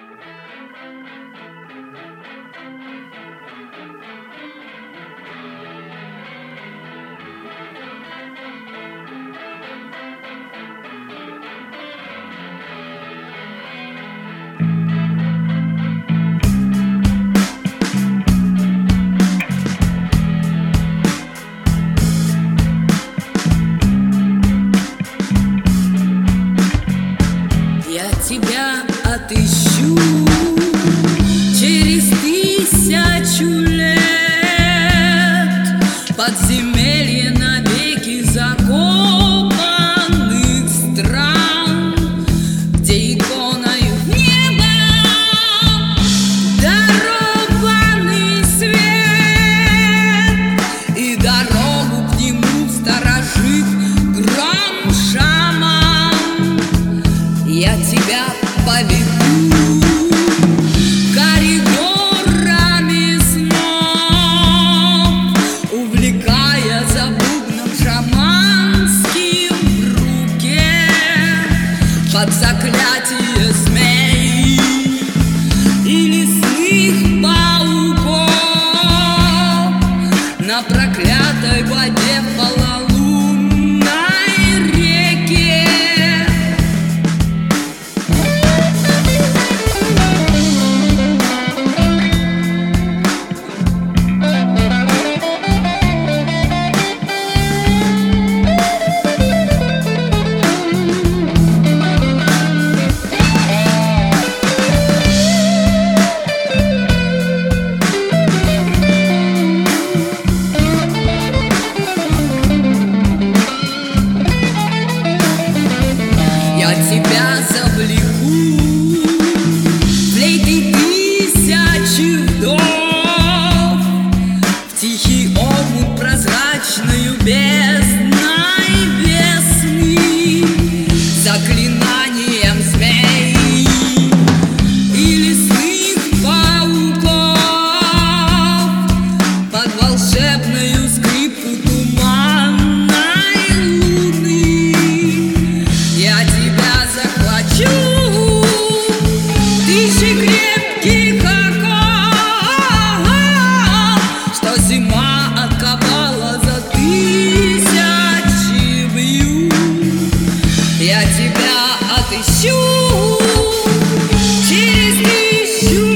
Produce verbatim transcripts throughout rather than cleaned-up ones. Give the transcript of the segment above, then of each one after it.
Я тебя отыщу через тысячу лет, подземелье навеки закопанных стран, где иконою в небо дарованный свет, и дорогу к нему сторожит гром-шаман. Я тебя поведу коридорами снов, увлекая за бубном шаманским в руке, под заклятие змей и лесных пауков, на проклятой воде пололунной реке. Я тебя завлеку флейтой тысячи вдов в тихий омут прозрачную бездной весны, заклинанием змей и лесных пауков, под волшебную скрипку туманной луны. Я тебя захвачу тысячи крепких оков, что зима отковала за тысячи вьюг. Я тебя отыщу через тысячу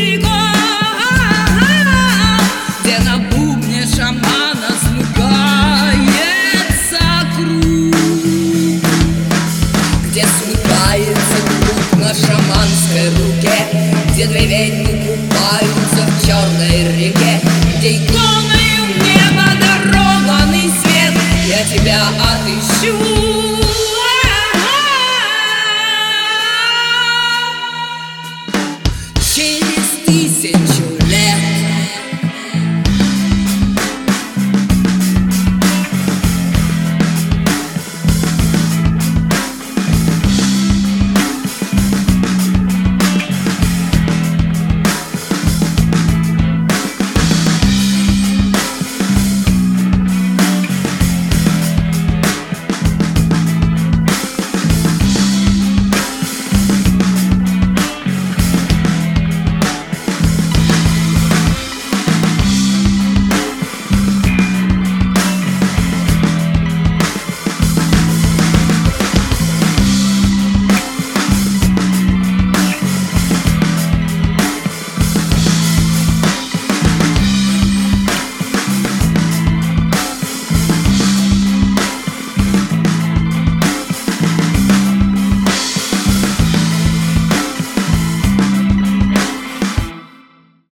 веков, где на бубне шамана смыкается круг, где смыкается круг на шаманской руке, где две ведьмы купаются в черной реке, где иконою в небо дарованный свет. Я тебя отыщу через тысячу лет.